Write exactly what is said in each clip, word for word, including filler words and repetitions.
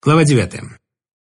Глава девятая.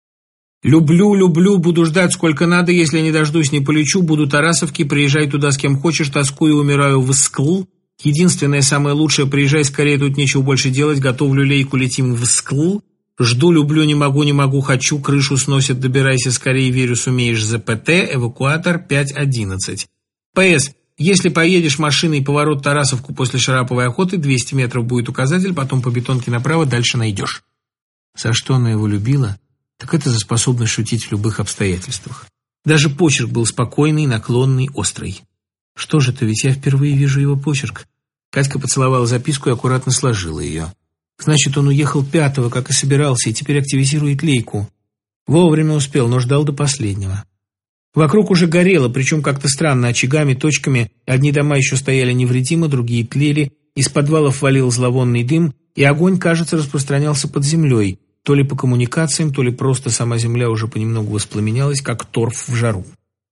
«Люблю, люблю, буду ждать сколько надо, если не дождусь, не полечу, буду Тарасовки, приезжай туда с кем хочешь, тоскую, умираю в Скл. Единственное, самое лучшее, приезжай скорее, тут нечего больше делать, готовлю лейку, летим в Скл. Жду, люблю, не могу, не могу, хочу, крышу сносит, добирайся скорее, верю, сумеешь, ЗПТ, эвакуатор пять одиннадцать. ПС. Если поедешь машиной поворот Тарасовку после Шараповой охоты, двести метров будет указатель, потом по бетонке направо, дальше найдешь». За что она его любила? Так это за способность шутить в любых обстоятельствах. Даже почерк был спокойный, наклонный, острый. Что же это, ведь я впервые вижу его почерк. Катька поцеловала записку и аккуратно сложила ее. Значит, он уехал пятого, как и собирался, и теперь активизирует лейку. Вовремя успел, но ждал до последнего. Вокруг уже горело, причем как-то странно, очагами, точками. Одни дома еще стояли невредимо, другие тлели. Из подвалов валил зловонный дым, и огонь, кажется, распространялся под землей. То ли по коммуникациям, то ли просто сама земля уже понемногу воспламенялась, как торф в жару.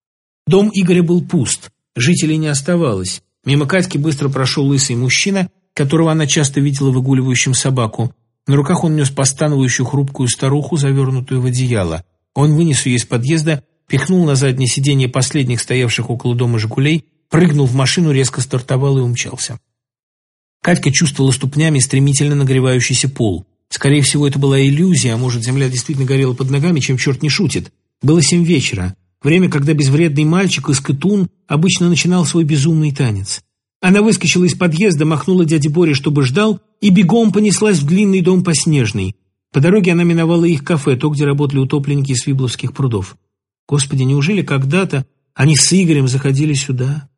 Дом Игоря был пуст, жителей не оставалось. Мимо Катьки быстро прошел лысый мужчина, которого она часто видела выгуливающим собаку. На руках он нес постановающую хрупкую старуху, завернутую в одеяло. Он вынес ее из подъезда, пихнул на заднее сиденье последних стоявших около дома «Жигулей», прыгнул в машину, резко стартовал и умчался. Катька чувствовала ступнями стремительно нагревающийся пол. Скорее всего, это была иллюзия, а может, земля действительно горела под ногами, чем черт не шутит. Было семь вечера, время, когда безвредный мальчик из Кытун обычно начинал свой безумный танец. Она выскочила из подъезда, махнула дяде Боре, чтобы ждал, и бегом понеслась в длинный дом по Снежной. По дороге она миновала их кафе, то, где работали утопленники из Свибловских прудов. Господи, неужели когда-то они с Игорем заходили сюда?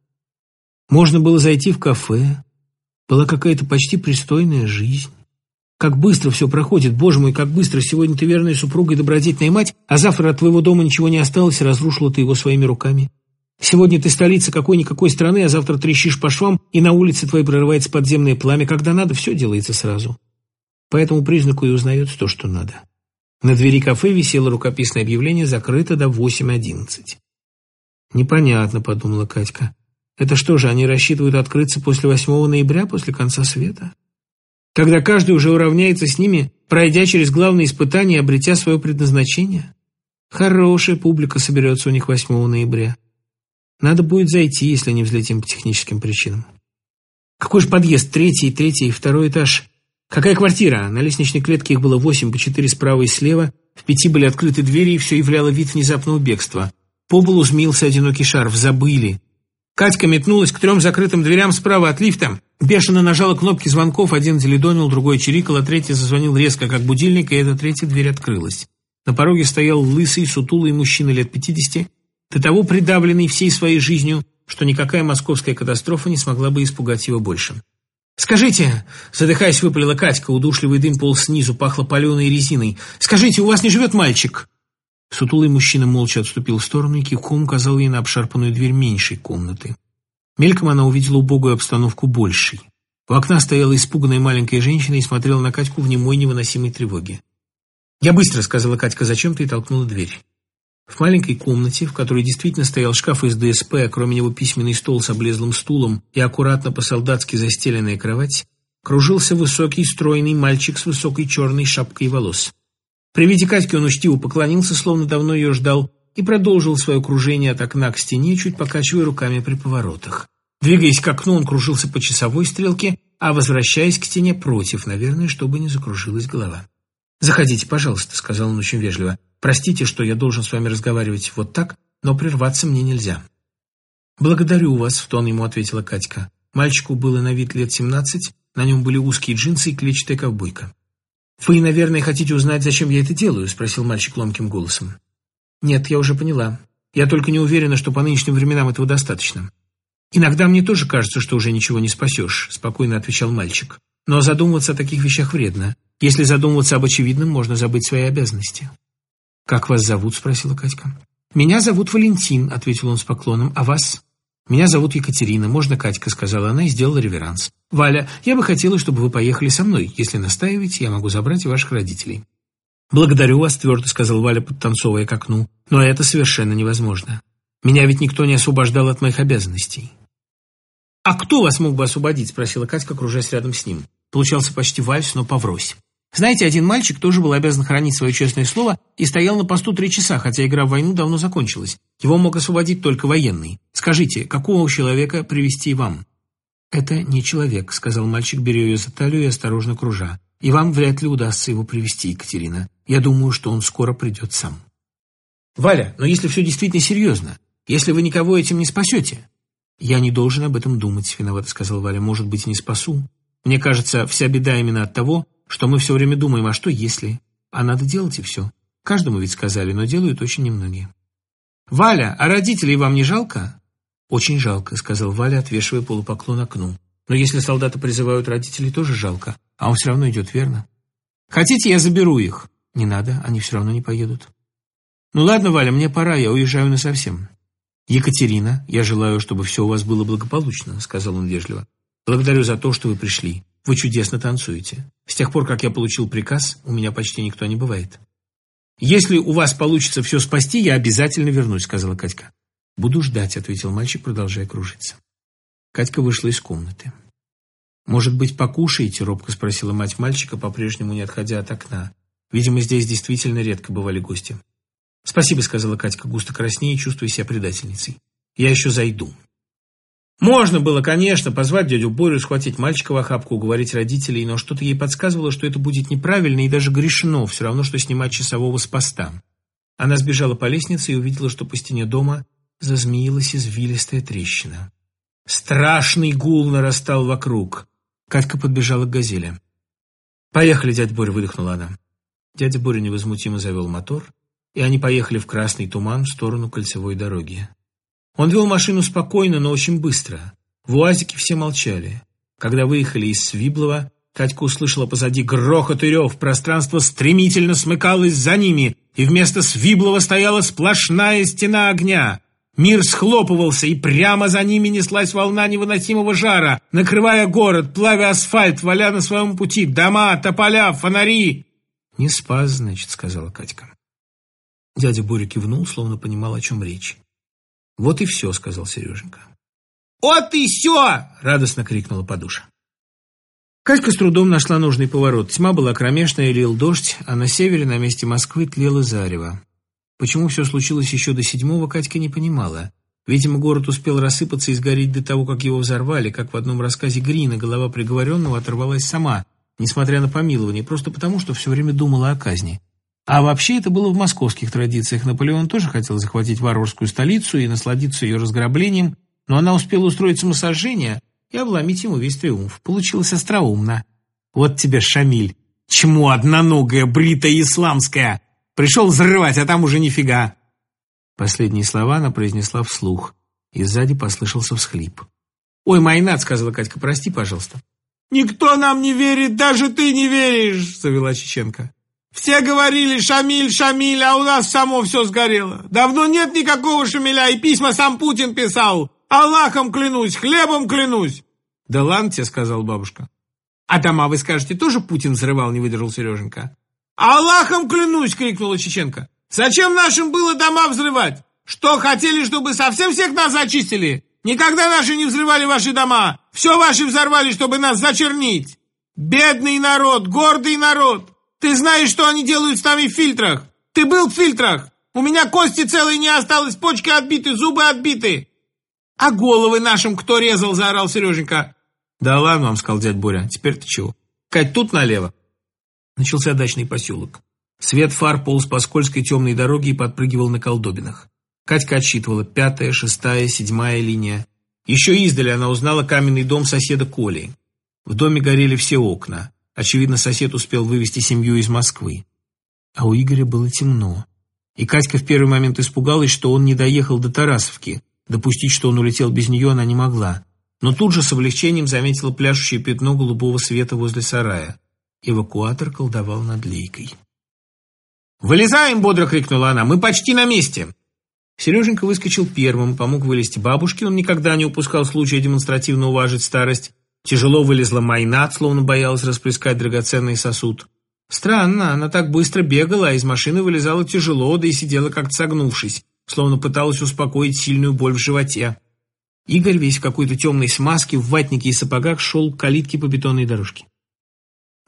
Можно было зайти в кафе. Была какая-то почти пристойная жизнь. Как быстро все проходит, боже мой, как быстро. Сегодня ты верная супруга и добродетельная мать, а завтра от твоего дома ничего не осталось, и разрушила ты его своими руками. Сегодня ты столица какой-никакой страны, а завтра трещишь по швам, и на улице твоей прорывается подземное пламя. Когда надо, все делается сразу. По этому признаку и узнается то, что надо. На двери кафе висело рукописное объявление «Закрыто до восемь одиннадцать». «Непонятно», — подумала Катька. «Это что же, они рассчитывают открыться после восьмого ноября, после конца света? Когда каждый уже уравняется с ними, пройдя через главные испытания и обретя свое предназначение? Хорошая публика соберется у них восьмого ноября. Надо будет зайти, если не взлетим по техническим причинам. Какой же подъезд? Третий, третий, второй этаж. Какая квартира? На лестничной клетке их было восемь, по четыре справа и слева. В пяти были открыты двери, и все являло вид внезапного бегства. По полу змеился одинокий шарф. Забыли. Катька метнулась к трем закрытым дверям справа от лифта. Бешено нажала кнопки звонков. Один делидонил, другой чирикал, а третий зазвонил резко, как будильник, и эта третья дверь открылась. На пороге стоял лысый, сутулый мужчина лет пятидесяти, до того придавленный всей своей жизнью, что никакая московская катастрофа не смогла бы испугать его больше. «Скажите!» — задыхаясь, выпалила Катька, удушливый дым полз снизу, пахло паленой резиной. «Скажите, у вас не живет мальчик?» Сутулый мужчина молча отступил в сторону и кивком указал ей на обшарпанную дверь меньшей комнаты. Мельком она увидела убогую обстановку большей. У окна стояла испуганная маленькая женщина и смотрела на Катьку в немой невыносимой тревоге. «Я быстро», — сказала Катька зачем-то и толкнула дверь. В маленькой комнате, в которой действительно стоял шкаф из ДСП, а кроме него письменный стол с облезлым стулом и аккуратно по-солдатски застеленная кровать, кружился высокий, стройный мальчик с высокой черной шапкой волос. При виде Катьки он учтиво поклонился, словно давно ее ждал, и продолжил свое кружение от окна к стене, чуть покачивая руками при поворотах. Двигаясь к окну, он кружился по часовой стрелке, а возвращаясь к стене против, наверное, чтобы не закружилась голова. «Заходите, пожалуйста», — сказал он очень вежливо. «Простите, что я должен с вами разговаривать вот так, но прерваться мне нельзя». «Благодарю вас», — в тон ему ответила Катька. Мальчику было на вид лет семнадцать, на нем были узкие джинсы и клетчатая ковбойка. «Вы, наверное, хотите узнать, зачем я это делаю?» — спросил мальчик ломким голосом. «Нет, я уже поняла. Я только не уверена, что по нынешним временам этого достаточно». «Иногда мне тоже кажется, что уже ничего не спасешь», — спокойно отвечал мальчик. «Но задумываться о таких вещах вредно. Если задумываться об очевидном, можно забыть свои обязанности». «Как вас зовут?» — спросила Катька. «Меня зовут Валентин», — ответил он с поклоном. «А вас?» «Меня зовут Екатерина. Можно Катька?» — сказала она и сделала реверанс. «Валя, я бы хотела, чтобы вы поехали со мной. Если настаиваете, я могу забрать и ваших родителей». «Благодарю вас», — твердо сказал Валя, подтанцовывая к окну. «Но это совершенно невозможно. Меня ведь никто не освобождал от моих обязанностей». «А кто вас мог бы освободить?» — спросила Катька, кружась рядом с ним. Получался почти вальс, но поврось. Знаете, один мальчик тоже был обязан хранить свое честное слово и стоял на посту три часа, хотя игра в войну давно закончилась. Его мог освободить только военный. Скажите, какого человека привести вам?» «Это не человек», — сказал мальчик, беря ее за талию и осторожно кружа. «И вам вряд ли удастся его привести, Екатерина. Я думаю, что он скоро придет сам». «Валя, но если все действительно серьезно, если вы никого этим не спасете?» «Я не должен об этом думать», — виновато сказал Валя. «Может быть, не спасу. Мне кажется, вся беда именно от того, что мы все время думаем, а что если? А надо делать и все. Каждому ведь сказали, но делают очень немногие». «Валя, а родителей вам не жалко?» «Очень жалко», — сказал Валя, отвешивая полупоклон окну. «Но если солдаты призывают родителей, тоже жалко. А он все равно идет, верно? Хотите, я заберу их?» «Не надо, они все равно не поедут». «Ну ладно, Валя, мне пора, я уезжаю насовсем». «Екатерина, я желаю, чтобы все у вас было благополучно», — сказал он вежливо. «Благодарю за то, что вы пришли. Вы чудесно танцуете. С тех пор, как я получил приказ, у меня почти никто не бывает». «Если у вас получится все спасти, я обязательно вернусь», — сказала Катька. «Буду ждать», — ответил мальчик, продолжая кружиться. Катька вышла из комнаты. «Может быть, покушаете?» — робко спросила мать мальчика, по-прежнему не отходя от окна. Видимо, здесь действительно редко бывали гости. «Спасибо», — сказала Катька, густо краснея, чувствуя себя предательницей. «Я еще зайду». Можно было, конечно, позвать дядю Борю, схватить мальчика в охапку, уговорить родителей, но что-то ей подсказывало, что это будет неправильно и даже грешно, все равно, что снимать часового с поста. Она сбежала по лестнице и увидела, что по стене дома зазмеилась извилистая трещина. Страшный гул нарастал вокруг. Катька подбежала к «Газели». «Поехали, дядя Боря», — выдохнула она. Дядя Боря невозмутимо завел мотор, и они поехали в красный туман в сторону кольцевой дороги. Он вел машину спокойно, но очень быстро. В УАЗике все молчали. Когда выехали из Свиблова, Катька услышала позади грохот и рев. Пространство стремительно смыкалось за ними, и вместо Свиблова стояла сплошная стена огня. Мир схлопывался, и прямо за ними неслась волна невыносимого жара, накрывая город, плавя асфальт, валя на своем пути дома, тополя, фонари. «Не спас, значит», — сказала Катька. Дядя Боря кивнул, словно понимал, о чем речь. «Вот и все», — сказал Сереженька. «Вот и все!» — радостно крикнула Подуша. Катька с трудом нашла нужный поворот. Тьма была кромешная, лил дождь, а на севере, на месте Москвы, тлело зарево. Почему все случилось еще до седьмого, Катька не понимала. Видимо, город успел рассыпаться и сгореть до того, как его взорвали, как в одном рассказе Грина голова приговоренного оторвалась сама, несмотря на помилование, просто потому, что все время думала о казни. А вообще это было в московских традициях. Наполеон тоже хотел захватить варварскую столицу и насладиться ее разграблением, но она успела устроить самосожжение и обломить ему весь триумф. Получилось остроумно. «Вот тебе, Шамиль, чмо одноногое, бритое исламское! Пришел взрывать, а там уже нифига!» Последние слова она произнесла вслух, и сзади послышался всхлип. «Ой, Майнат», — сказала Катька, — «прости, пожалуйста». «Никто нам не верит, даже ты не веришь», — завела Чеченко. «Все говорили: Шамиль, Шамиль, а у нас само все сгорело. Давно нет никакого Шамиля, и письма сам Путин писал. Аллахом клянусь, хлебом клянусь». «Да ладно тебе», — сказала бабушка. «А дома, вы скажете, тоже Путин взрывал?» — не выдержал Сереженька. «Аллахом клянусь!» — крикнула Чеченко. «Зачем нашим было дома взрывать? Что, хотели, чтобы совсем всех нас зачистили? Никогда наши не взрывали ваши дома. Все ваши взорвали, чтобы нас зачернить. Бедный народ, гордый народ. Ты знаешь, что они делают с нами в фильтрах? Ты был в фильтрах? У меня кости целые не осталось, почки отбиты, зубы отбиты». «А головы нашим кто резал?» — заорал Сереженька. «Да ладно вам», — сказал дядя Боря. «Теперь-то чего? Кать, тут налево». Начался дачный поселок. Свет фар полз по скользкой темной дороге и подпрыгивал на колдобинах. Катька отсчитывала: пятая, шестая, седьмая линия. Еще издали она узнала каменный дом соседа Коли. В доме горели все окна. Очевидно, сосед успел вывести семью из Москвы. А у Игоря было темно. И Катька в первый момент испугалась, что он не доехал до Тарасовки. Допустить, что он улетел без нее, она не могла. Но тут же с облегчением заметила пляшущее пятно голубого света возле сарая. Эвакуатор колдовал над лейкой. «Вылезаем!» — бодро крикнула она. «Мы почти на месте!» Сереженька выскочил первым, помог вылезти бабушке. Он никогда не упускал случая демонстративно уважить старость. Тяжело вылезла Майнат, словно боялась расплескать драгоценный сосуд. Странно, она так быстро бегала, а из машины вылезала тяжело, да и сидела как-то согнувшись, словно пыталась успокоить сильную боль в животе. Игорь, весь в какой-то темной смазке, в ватнике и сапогах, шел к калитке по бетонной дорожке.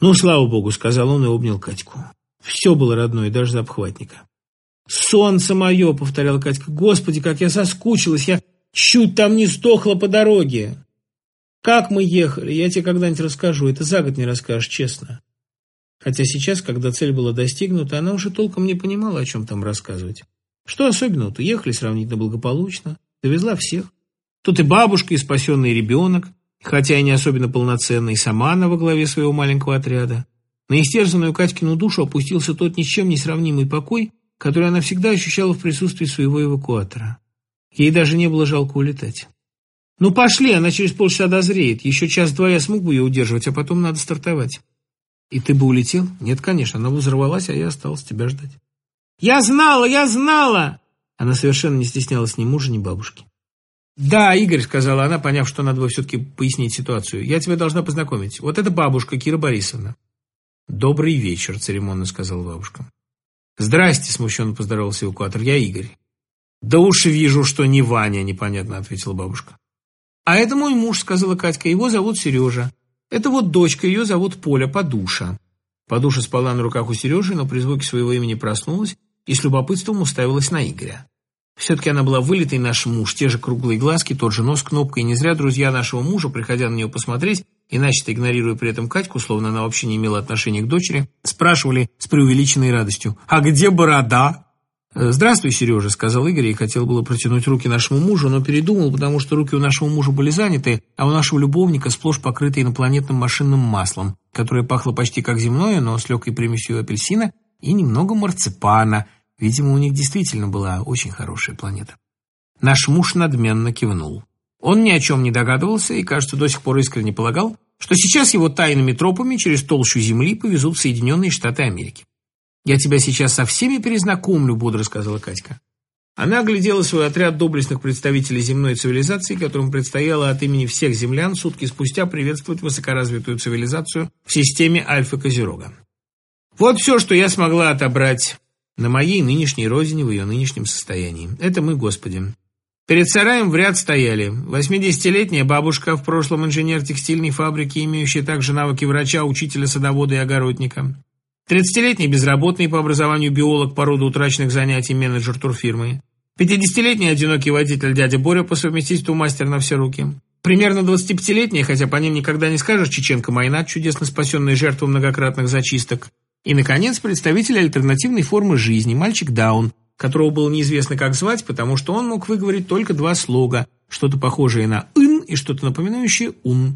«Ну, слава богу», — сказал он и обнял Катьку. Все было родное, даже за обхватника. «Солнце мое», — повторяла Катька, — «Господи, как я соскучилась, я чуть там не сдохла по дороге». «Как мы ехали, я тебе когда-нибудь расскажу, это за год не расскажешь, честно». Хотя сейчас, когда цель была достигнута, она уже толком не понимала, о чем там рассказывать. Что особенного-то, ехали сравнительно благополучно, довезла всех. Тут и бабушка, и спасенный ребенок, хотя и не особенно полноценный, и сама она во главе своего маленького отряда. На истерзанную Катькину душу опустился тот ни с чем не сравнимый покой, который она всегда ощущала в присутствии своего эвакуатора. Ей даже не было жалко улетать. «Ну пошли, она через полчаса дозреет. Еще час-два я смог бы ее удерживать, а потом надо стартовать». «И ты бы улетел?» «Нет, конечно, она бы взорвалась, а я осталась тебя ждать». «Я знала, я знала!» Она совершенно не стеснялась ни мужа, ни бабушки. «Да, Игорь», — сказала она, поняв, что надо бы все-таки пояснить ситуацию, «я тебя должна познакомить. Вот это бабушка Кира Борисовна». «Добрый вечер», — церемонно сказала бабушка. «Здрасте», — смущенно поздоровался эвакуатор, — «я Игорь». «Да уж вижу, что не Ваня», — непонятно ответила бабушка. «А это мой муж», — сказала Катька, — «его зовут Сережа. Это вот дочка, ее зовут Поля, Подуша». Подуша спала на руках у Сережи, но при звуке своего имени проснулась и с любопытством уставилась на Игоря. Все-таки она была вылитый наш муж, те же круглые глазки, тот же нос кнопкой, и не зря друзья нашего мужа, приходя на нее посмотреть, и начисто игнорируя при этом Катьку, словно она вообще не имела отношения к дочери, спрашивали с преувеличенной радостью: «А где борода?» «Здравствуй, Сережа», — сказал Игорь, и хотел было протянуть руки нашему мужу, но передумал, потому что руки у нашего мужа были заняты, а у нашего любовника сплошь покрыты инопланетным машинным маслом, которое пахло почти как земное, но с легкой примесью апельсина и немного марципана. Видимо, у них действительно была очень хорошая планета. Наш муж надменно кивнул. Он ни о чем не догадывался и, кажется, до сих пор искренне полагал, что сейчас его тайными тропами через толщу земли повезут в Соединенные Штаты Америки. «Я тебя сейчас со всеми перезнакомлю», — бодро сказала Катька. Она оглядела свой отряд доблестных представителей земной цивилизации, которым предстояло от имени всех землян сутки спустя приветствовать высокоразвитую цивилизацию в системе Альфа-Козерога. «Вот все, что я смогла отобрать на моей нынешней родине в ее нынешнем состоянии. Это мы, Господи». Перед сараем в ряд стояли восьмидесятилетняя бабушка, в прошлом инженер текстильной фабрики, имеющая также навыки врача, учителя, садовода и огородника. тридцатилетний безработный, по образованию биолог, по роду утраченных занятий, менеджер турфирмы. пятидесятилетний одинокий водитель дядя Боря, по совместительству мастер на все руки. Примерно двадцатипятилетняя, хотя по ним никогда не скажешь, Чеченка Майнат, чудесно спасенная жертвой многократных зачисток. И, наконец, представитель альтернативной формы жизни, мальчик Даун, которого было неизвестно как звать, потому что он мог выговорить только два слога, что-то похожее на «ын» и что-то напоминающее «ун».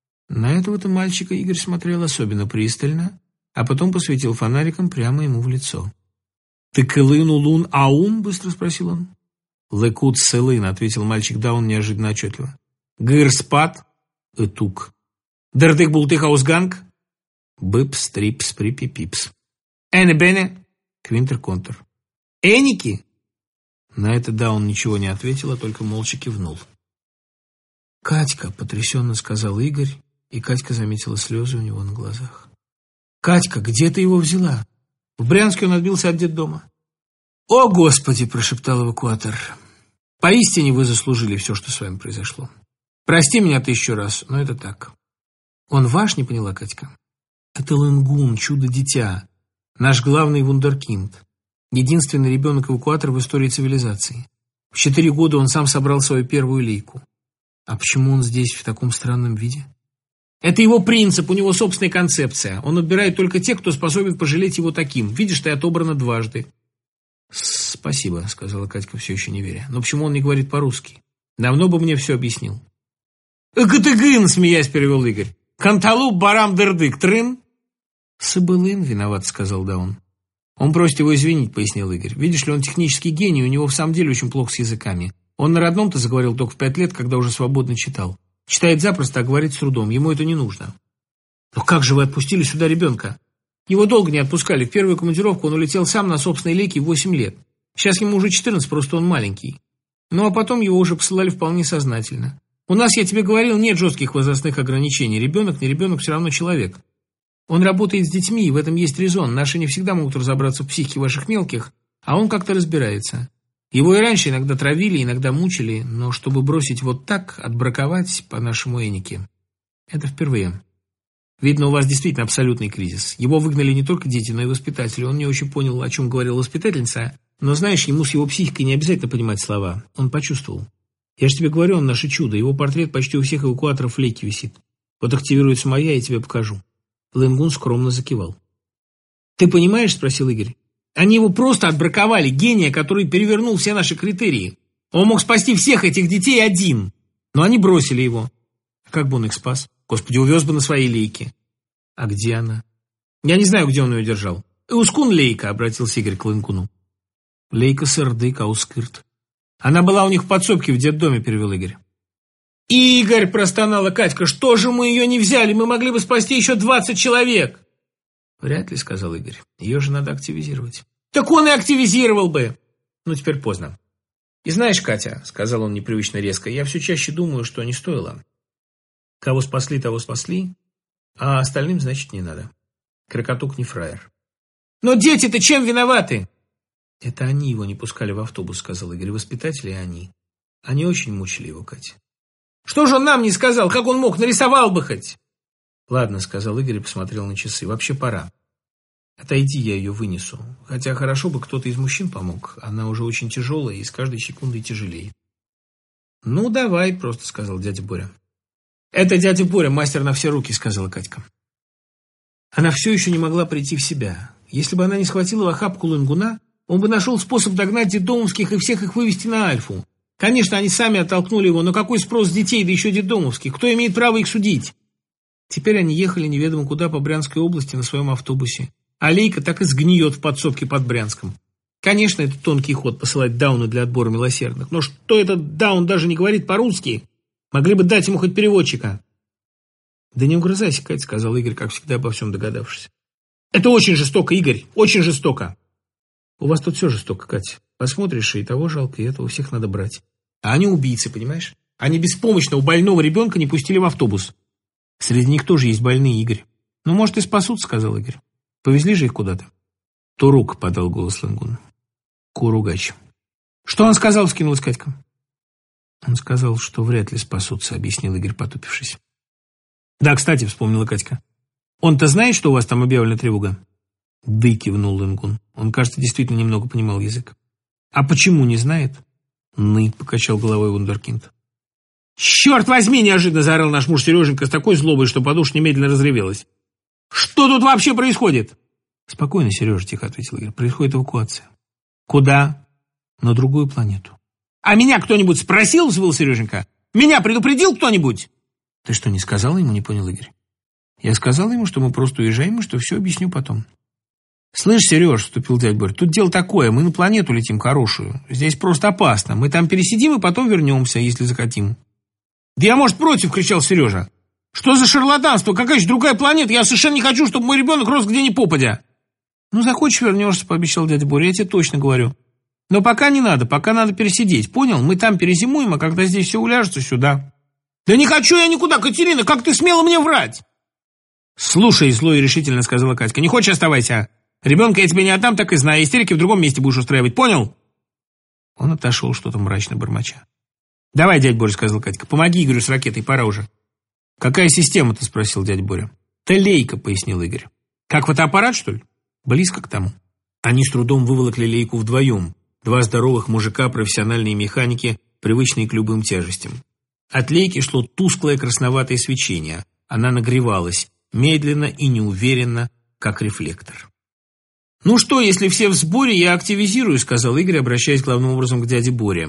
На этого-то мальчика Игорь смотрел особенно пристально, а потом посветил фонариком прямо ему в лицо. «Ты кылын улун аун?» — быстро спросил он. «Лекут сылын», — ответил мальчик Даун неожиданно отчетливо. «Гыр спат?» — «Этук». «Дырдык бултых аусганг?» «Быпс, трипс, припипипс». «Эне-бене?» — «Квинтер-контер». «Эники?» На это Даун ничего не ответил, а только молча кивнул. «Катька», — потрясенно сказал Игорь, и Катька заметила слезы у него на глазах. «Катька, где ты его взяла?» «В Брянске он отбился от детдома». «О, Господи!» – прошептал эвакуатор. «Поистине вы заслужили все, что с вами произошло. Прости меня тысячу раз, но это так». «Он ваш?» – не поняла Катька. «Это Лэнгун, чудо-дитя, наш главный вундеркинд, единственный ребенок-эвакуатор в истории цивилизации. В четыре года он сам собрал свою первую лейку. А почему он здесь в таком странном виде?» «Это его принцип, у него собственная концепция. Он отбирает только тех, кто способен пожалеть его таким. Видишь, ты отобрана дважды». «Спасибо», — сказала Катька, все еще не веря. «Но почему он не говорит по-русски? Давно бы мне все объяснил». «Экатыгын», — смеясь перевел Игорь. «Канталуп барам дырдык, трын». «Сыбылын виноват», — сказал Даун. «Он просит его извинить», — пояснил Игорь. «Видишь ли, он технический гений, у него в самом деле очень плохо с языками. Он на родном-то заговорил только в пять лет, когда уже свободно читал. Читает запросто, а говорит с трудом. Ему это не нужно». «Но как же вы отпустили сюда ребенка?» «Его долго не отпускали. В первую командировку он улетел сам на собственной лейке в восемь лет. Сейчас ему уже четырнадцать, просто он маленький. Ну, а потом его уже посылали вполне сознательно. У нас, я тебе говорил, нет жестких возрастных ограничений. Ребенок, не ребенок, все равно человек. Он работает с детьми, и в этом есть резон. Наши не всегда могут разобраться в психике ваших мелких, а он как-то разбирается. Его и раньше иногда травили, иногда мучили, но чтобы бросить вот так, отбраковать по нашему Энике, это впервые. Видно, у вас действительно абсолютный кризис. Его выгнали не только дети, но и воспитатели. Он не очень понял, о чем говорила воспитательница. Но, знаешь, ему с его психикой не обязательно понимать слова. Он почувствовал. Я же тебе говорю, он наше чудо. Его портрет почти у всех эвакуаторов в Лейке висит. Вот активируется моя, я тебе покажу. Лэнгун скромно закивал. «Ты понимаешь?» – спросил Игорь. «Они его просто отбраковали, гения, который перевернул все наши критерии. Он мог спасти всех этих детей один. Но они бросили его. А как бы он их спас? Господи, увез бы на своей Лейке». «А где она?» «Я не знаю, где он ее держал». «Ускун Лейка», – обратился Игорь к Лэнгуну. «Лейка сырдык, аускырт». «Она была у них в подсобке в детдоме», – перевел Игорь. «Игорь!» – простонала Катька. «Что же мы ее не взяли? Мы могли бы спасти еще двадцать человек!» «Вряд ли», – сказал Игорь. «Ее же надо активизировать». «Так он и активизировал бы!» «Ну, теперь поздно». «И знаешь, Катя», – сказал он непривычно резко, – «я все чаще думаю, что не стоило. Кого спасли, того спасли, а остальным, значит, не надо. Крокотук не фраер». «Но дети-то чем виноваты?» «Это они его не пускали в автобус», – сказал Игорь. «Воспитатели они. Они очень мучили его, Катя». «Что же он нам не сказал? Как он мог? Нарисовал бы хоть!» «Ладно», — сказал Игорь и посмотрел на часы. «Вообще пора. Отойди, я ее вынесу. Хотя хорошо бы кто-то из мужчин помог. Она уже очень тяжелая и с каждой секундой тяжелее». «Ну, давай», — просто сказал дядя Боря. «Это дядя Боря, мастер на все руки», — сказала Катька. Она все еще не могла прийти в себя. Если бы она не схватила в охапку Лэнгуна, он бы нашел способ догнать детдомовских и всех их вывести на Альфу. Конечно, они сами оттолкнули его, но какой спрос с детей, да еще детдомовских? Кто имеет право их судить? Теперь они ехали неведомо куда по Брянской области на своем автобусе. А Лейка так и сгниет в подсобке под Брянском. Конечно, это тонкий ход посылать Дауна для отбора милосердных. Но что этот Даун даже не говорит по-русски? Могли бы дать ему хоть переводчика. «Да не угрызайся, Катя», — сказал Игорь, как всегда обо всем догадавшись. «Это очень жестоко, Игорь, очень жестоко». «У вас тут все жестоко, Катя. Посмотришь, и того жалко, и этого всех надо брать. А они убийцы, понимаешь? Они беспомощного больного ребенка не пустили в автобус. Среди них тоже есть больные, Игорь. Ну, может, и спасут», — сказал Игорь. «Повезли же их куда-то». «Турук», — подал голос Лэнгун. «Куругач». «Что он сказал?» — вскинулась Катька. «Он сказал, что вряд ли спасутся», — объяснил Игорь, потупившись. «Да, кстати», — вспомнила Катька. «Он-то знает, что у вас там объявлена тревога?» «Да», — кивнул Лэнгун. Он, кажется, действительно немного понимал язык. «А почему не знает?» «Ны», — покачал головой вундеркинд. «Черт возьми!» — неожиданно заорал наш муж Сереженька с такой злобой, что подушка немедленно разревелась. «Что тут вообще происходит?» «Спокойно, Сережа», — тихо ответил Игорь. «Происходит эвакуация». «Куда?» «На другую планету». «А меня кто-нибудь спросил?» — взвыл Сереженька. «Меня предупредил кто-нибудь?» «Ты что, не сказал ему?» — не понял Игорь. «Я сказал ему, что мы просто уезжаем и что все объясню потом». «Слышь, Сереж», — вступил дядя Боря, — «тут дело такое, мы на планету летим хорошую. Здесь просто опасно. Мы там пересидим и потом вернемся, если захотим». «Да я, может, против», — кричал Сережа. «Что за шарлатанство? Какая еще другая планета? Я совершенно не хочу, чтобы мой ребенок рос где ни попадя». «Ну, захочешь, вернешься», — пообещал дядя Боря, — «я тебе точно говорю. Но пока не надо, пока надо пересидеть, понял? Мы там перезимуем, а когда здесь все уляжется, сюда». «Да не хочу я никуда, Катерина, как ты смела мне врать?» «Слушай», — зло и решительно сказала Катька, — «не хочешь, оставайся. Ребенка я тебе не отдам, так и знаю. Истерики в другом месте будешь устраивать, понял?» Он отошел, что-то мрачно бормоча. «Давай, дядя Боря», — сказал Катька, — «помоги Игорю с ракетой, пора уже». «Какая система-то?» — спросил дядя Боря. «Да Лейка», — пояснил Игорь. «Как фотоаппарат, что ли?» «Близко к тому». Они с трудом выволокли Лейку вдвоем. Два здоровых мужика, профессиональные механики, привычные к любым тяжестям. От Лейки шло тусклое красноватое свечение. Она нагревалась, медленно и неуверенно, как рефлектор. «Ну что, если все в сборе, я активизирую», — сказал Игорь, обращаясь главным образом к дяде Боре.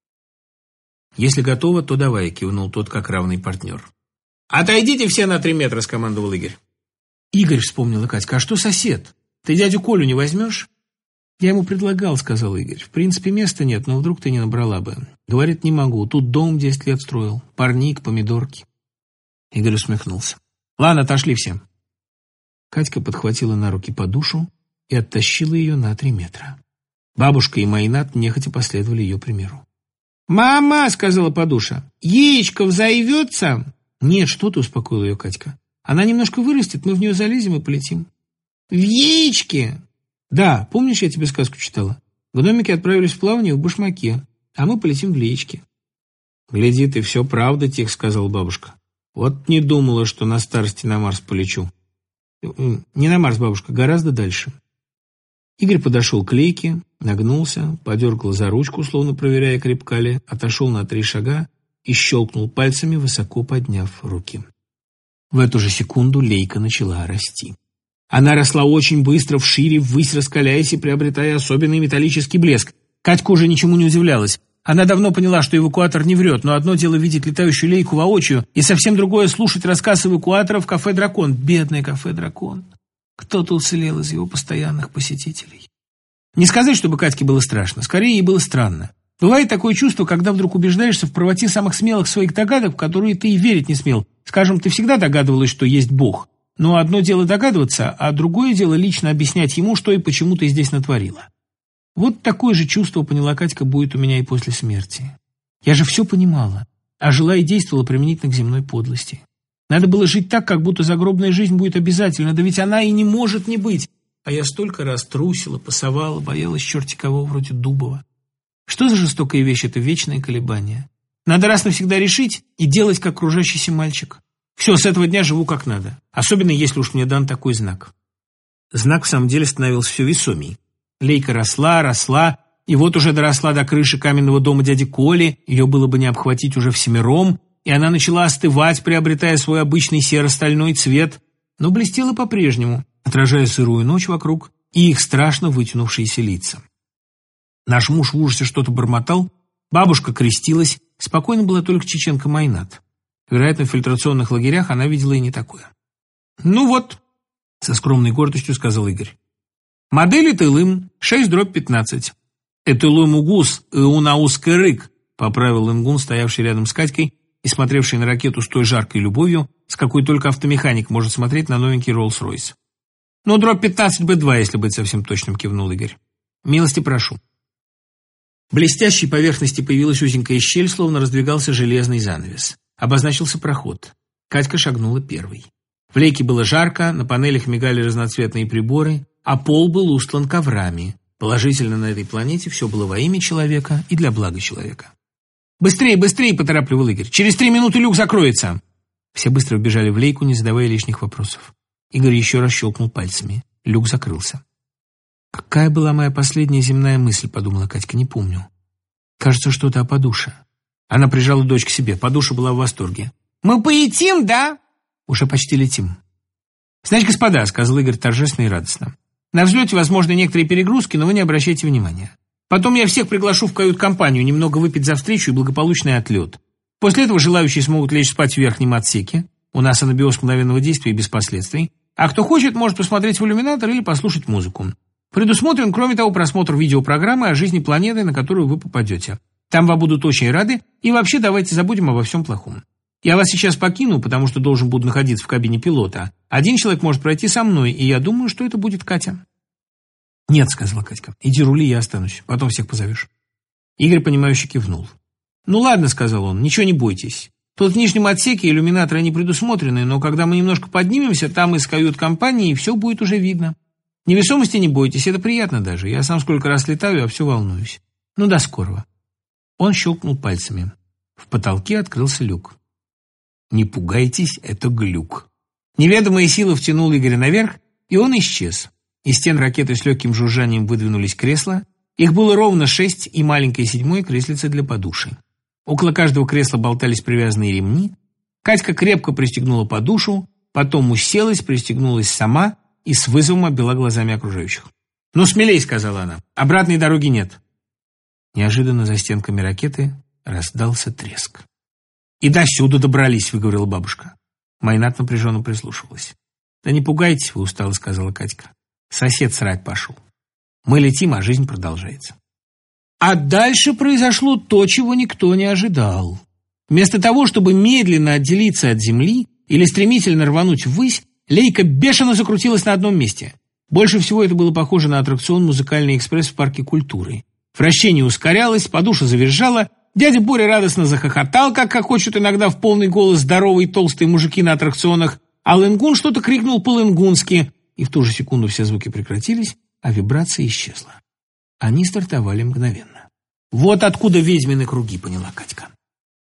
«Если готово, то давай», — кивнул тот, как равный партнер. «Отойдите все на три метра», — скомандовал Игорь. «Игорь», — вспомнила Катька, — «а что сосед? Ты дядю Колю не возьмешь?» «Я ему предлагал», — сказал Игорь. «В принципе, места нет, но вдруг ты не набрала бы». Говорит, не могу. Тут дом десять лет строил. Парник, помидорки. Игорь усмехнулся. «Ладно, отошли все». Катька подхватила на руки подушу и оттащила ее на три метра. Бабушка и Майнат нехотя последовали ее примеру. «Мама», — сказала Подуша, — «яичко взойдется?» «Нет, что ты», — успокоила ее Катька. «Она немножко вырастет, мы в нее залезем и полетим». «В яичке?» «Да, помнишь, я тебе сказку читала? Гномики отправились в плавание в башмаке, а мы полетим в яичке». «Гляди ты, все правда», — тихо сказала бабушка. Вот не думала, что на старости на Марс полечу. Не на Марс, бабушка, гораздо дальше. Игорь подошел к лейке, нагнулся, подергал за ручку, словно проверяя, крепка ли, отошел на три шага и щелкнул пальцами, высоко подняв руки. В эту же секунду лейка начала расти. Она росла очень быстро, вшире, ввысь раскаляясь и приобретая особенный металлический блеск. Катька уже ничему не удивлялась. Она давно поняла, что эвакуатор не врет, но одно дело видеть летающую лейку воочию, и совсем другое слушать рассказ эвакуатора в кафе «Дракон». Бедное кафе «Дракон». Кто-то уцелел из его постоянных посетителей. Не сказать, чтобы Катьке было страшно, скорее ей было странно. Бывает такое чувство, когда вдруг убеждаешься в правоте самых смелых своих догадок, в которые ты и верить не смел. Скажем, ты всегда догадывалась, что есть Бог. Но одно дело догадываться, а другое дело лично объяснять ему, что и почему ты здесь натворила. Вот такое же чувство, поняла Катька, будет у меня и после смерти. Я же все понимала, а жила и действовала применительно к земной подлости. Надо было жить так, как будто загробная жизнь будет обязательно, да ведь она и не может не быть. А я столько раз трусила, пасовала, боялась черти кого, вроде Дубова. Что за жестокая вещь это вечное колебание? Надо раз навсегда решить и делать, как кружащийся мальчик. Все, с этого дня живу как надо, особенно если уж мне дан такой знак. Знак в самом деле становился все весомей. Лейка росла, росла, и вот уже доросла до крыши каменного дома дяди Коли, ее было бы не обхватить уже всемиром, и она начала остывать, приобретая свой обычный серо-стальной цвет, но блестела по-прежнему, отражая сырую ночь вокруг и их страшно вытянувшиеся лица. Наш муж в ужасе что-то бормотал, бабушка крестилась, спокойно была только чеченка Майнат. Вероятно, в фильтрационных лагерях она видела и не такое. «Ну вот», — со скромной гордостью сказал Игорь. «Модель Этылым, шесть дробь пятнадцать. Этылым угус и унаускерык», — поправил Ингун, стоявший рядом с Катькой и смотревший на ракету с той жаркой любовью, с какой только автомеханик может смотреть на новенький Роллс-Ройс. «Ну, дробь пятнадцать бэ два, если быть совсем точным», — кивнул Игорь. «Милости прошу». В блестящей поверхности появилась узенькая щель, словно раздвигался железный занавес. Обозначился проход. Катька шагнула первой. В лейке было жарко, на панелях мигали разноцветные приборы, а пол был устлан коврами. Положительно, на этой планете все было во имя человека и для блага человека. «Быстрее, быстрее!» – поторапливал Игорь. «Через три минуты люк закроется!» Все быстро вбежали в лейку, не задавая лишних вопросов. Игорь еще раз щелкнул пальцами. Люк закрылся. «Какая была моя последняя земная мысль?» – подумала Катька, не помню. «Кажется, что-то о Подуше». Она прижала дочь к себе. Подуша была в восторге. «Мы полетим, да?» «Уже почти летим». «Значит, господа», – сказал Игорь торжественно и радостно, «на взлете возможны некоторые перегрузки, но вы не обращайте внимания. Потом я всех приглашу в кают-компанию немного выпить за встречу и благополучный отлет. После этого желающие смогут лечь спать в верхнем отсеке. У нас анабиоз мгновенного действия и без последствий. А кто хочет, может посмотреть в иллюминатор или послушать музыку. Предусмотрен, кроме того, просмотр видеопрограммы о жизни планеты, на которую вы попадете. Там вам будут очень рады, и вообще давайте забудем обо всем плохом. Я вас сейчас покину, потому что должен буду находиться в кабине пилота. Один человек может пройти со мной, и я думаю, что это будет Катя». «Нет», — сказала Катька, — «иди рули, я останусь, потом всех позовешь». Игорь, понимающе кивнул. «Ну ладно», — сказал он, — «ничего не бойтесь. Тут в нижнем отсеке иллюминаторы не предусмотрены, но когда мы немножко поднимемся, там из кают-компании все будет уже видно. Невесомости не бойтесь, это приятно даже. Я сам сколько раз летаю, а все волнуюсь. Ну, до скорого». Он щелкнул пальцами. В потолке открылся люк. «Не пугайтесь, это глюк». Неведомая сила втянула Игоря наверх, и он исчез. Из стен ракеты с легким жужжанием выдвинулись кресла. Их было ровно шесть и маленькое седьмое креслице для подуши. Около каждого кресла болтались привязанные ремни. Катька крепко пристегнула подушу, потом уселась, пристегнулась сама и с вызовом обвела глазами окружающих. «Ну, смелей», — сказала она, — «обратной дороги нет». Неожиданно за стенками ракеты раздался треск. «И до сюда добрались», — выговорила бабушка. Майнат напряженно прислушивалась. «Да не пугайтесь вы», — устало сказала Катька. «Сосед срать пошел. Мы летим, а жизнь продолжается». А дальше произошло то, чего никто не ожидал. Вместо того, чтобы медленно отделиться от земли или стремительно рвануть ввысь, лейка бешено закрутилась на одном месте. Больше всего это было похоже на аттракцион «Музыкальный экспресс» в парке культуры. Вращение ускорялось, подуша завизжала, дядя Боря радостно захохотал, как хохочут иногда в полный голос здоровые толстые мужики на аттракционах, а Ленгун что-то крикнул по-ленгунски, и в ту же секунду все звуки прекратились, а вибрация исчезла. Они стартовали мгновенно. Вот откуда ведьмины круги, поняла Катька.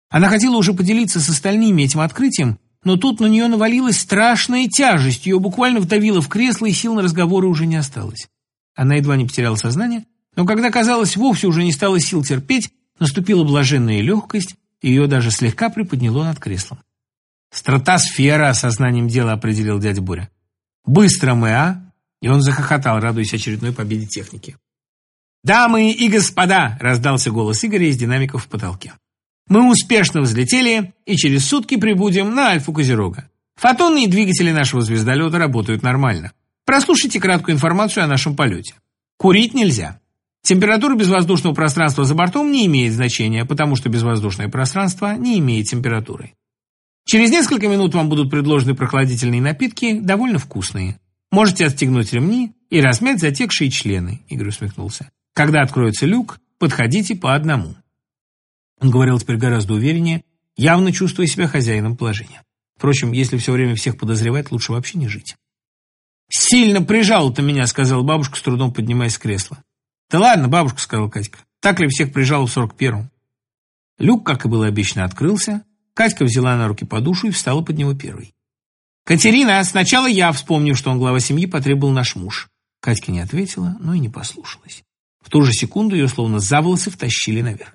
Она хотела уже поделиться с остальными этим открытием, но тут на нее навалилась страшная тяжесть, ее буквально вдавило в кресло, и сил на разговоры уже не осталось. Она едва не потеряла сознание, но когда, казалось, вовсе уже не стало сил терпеть, наступила блаженная легкость, и ее даже слегка приподняло над креслом. «Стратосфера», — сознанием дела определил дядя Боря. «Быстро мы, а?» И он захохотал, радуясь очередной победе техники. «Дамы и господа!» — раздался голос Игоря из динамиков в потолке. «Мы успешно взлетели и через сутки прибудем на Альфу Козерога. Фотонные двигатели нашего звездолета работают нормально. Прослушайте краткую информацию о нашем полете. Курить нельзя. Температура безвоздушного пространства за бортом не имеет значения, потому что безвоздушное пространство не имеет температуры. Через несколько минут вам будут предложены прохладительные напитки, довольно вкусные. Можете отстегнуть ремни и размять затекшие члены», — Игорь усмехнулся. «Когда откроется люк, подходите по одному». Он говорил теперь гораздо увереннее, явно чувствуя себя хозяином положения. Впрочем, если все время всех подозревать, лучше вообще не жить. «Сильно прижало-то меня», — сказала бабушка, с трудом поднимаясь с кресла. «Да ладно, бабушка», — сказала Катька. «Так ли всех прижало в сорок первом?» Люк, как и было обещано, открылся. Катька взяла на руки подушку и встала под него первой. «Катерина, сначала я», вспомнив, что он глава семьи, потребовал наш муж. Катька не ответила, но и не послушалась. В ту же секунду ее словно за волосы втащили наверх.